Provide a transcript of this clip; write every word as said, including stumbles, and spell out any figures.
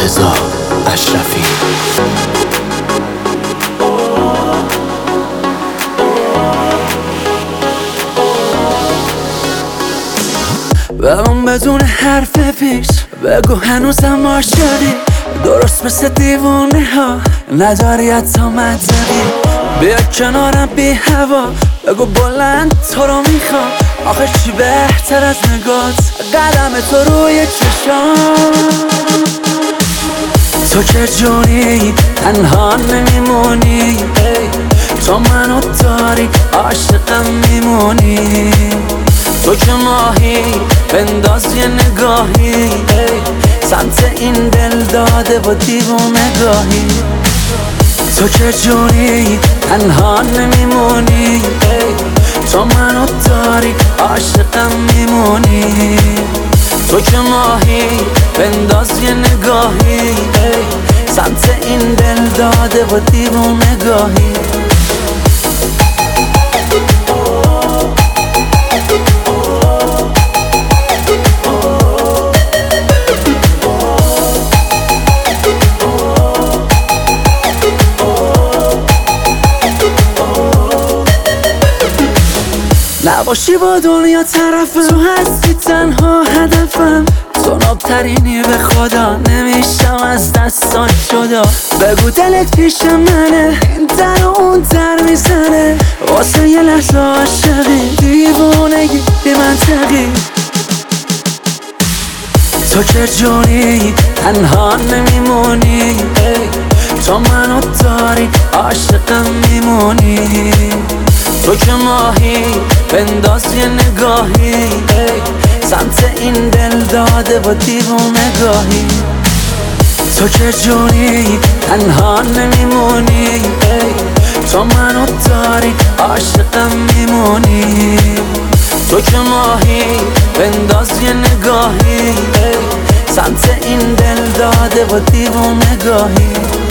رضا اشرفی. بمون بدون حرف پیش، بگو هنوزم عاشقی، درست مثل دیوونه ها نداری حتی منطقی. بیا کنارم بی هوا، بگو بلند تو رو میخوام، آخه چی بهتر از نگات قدم تو روی چشام. تو که جونی تنها نمیمونی، تو منو داری عاشقم میمونی. تو که ماهی بنداز یه نگاهی سمت این دل داده و دیوونگاهی. تو که جونی تنها نمیمونی، تو منو داری عاشقم میمونی. تو که ماهی بنداز یه نگاهی سمت این دل داده و دیوونگاهی. نباشی با دنیا طرفم، تو هستی تنها هدفم، تو نابترینی به خدا، نمیشم از دستات جدا. بگو دلت پیش منه، این در و اون در میزنه، واسه یه لحظه عاشقی، دیوونگی بی منطقی. تو که جونی تنها نمیمونی، تو منو داری عاشقم میمونی. تو که ماهی بنداز یه نگاهی سمت این دل داده و دیوونگاهی. تو که جونی تنها نمیمونی، تو منو داری عاشقم میمونی. تو که ماهی بنداز یه نگاهی سمت این دل داده و دیوونگاهی.